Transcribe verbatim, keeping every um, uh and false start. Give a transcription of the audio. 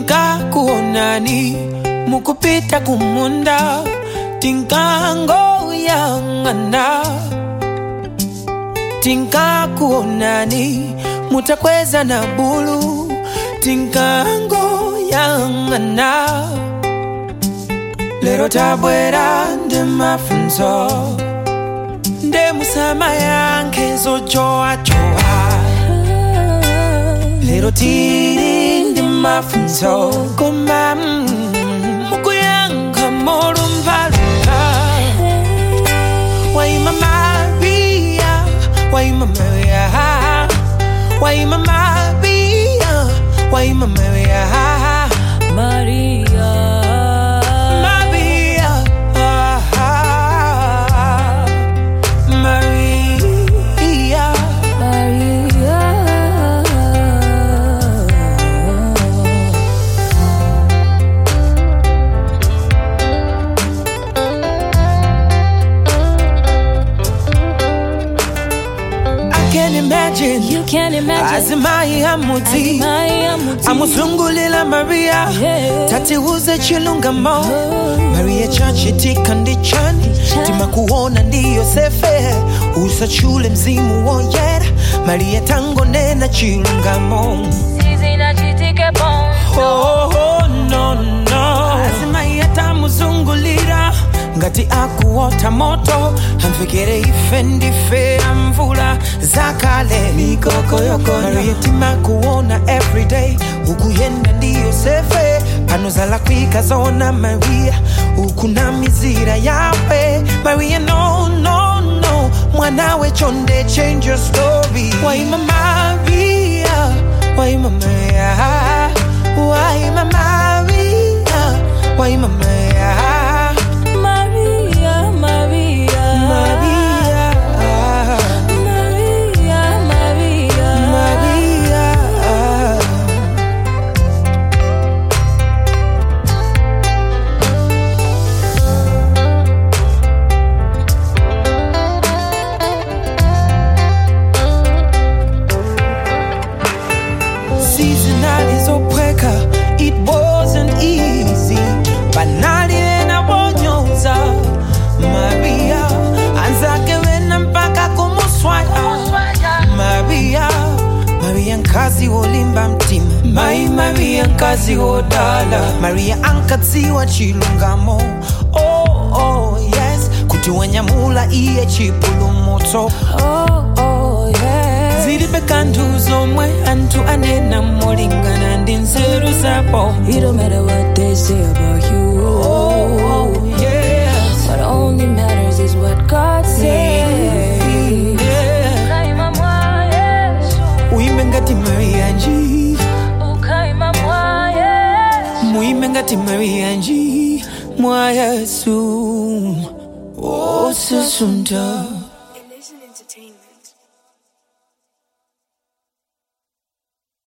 tinkakuonani mukupita kumunda tinkango yangana tinkakuonani mutakweza na bulu tinkango yangana lero tabwera nde mafunzo nde musama yanke zojoa joa lero tiri nde mafunzo koma mukuyanga morumbaluka waima Maria waima Maria waima Maria waima Maria Maria imagine, you can imagine. Azimai amuti, amuzungulila Maria, yeah. Tati uze chilungamo, oh. Maria chachi tikandichani, timakuona ndiyo sefe, usachule mzimu woyera, Maria tango nena chilungamo. Sizi na chitike bon. Oh, oh, no, no. Azimai atamuzungulira, ngati akuota moto, amfikire ifendi fe amvula zakale mikoko yoko Maria tima kuona everyday ukuyenda ndiyo sefe pano zala kwika zona Maria ukuna mizira yawe Maria no no no mwanawe chonde change your story waima Maria waima Maria waima Maria waima Maria it wasn't easy, but not in a bonyoza. Maria, anzake wena mpaka kumuswaya. Maria, Maria nkazi wolimba mtima. Mai Maria nkazi wodala. Maria ankatsi wa chilungamo. Oh, oh, yes. Kutuwanya mula iye chipulu moto. Oh, oh, yes. Zilibe kantu zomwe antu anena molingana ndinzeru zapo. It don't matter what they say about you. Oh, oh yes. What only matters is what God says. Uimbe ngati Maria nji. Muimbe ngati Maria nji. Mwa Yesu. Oh, Sesunda.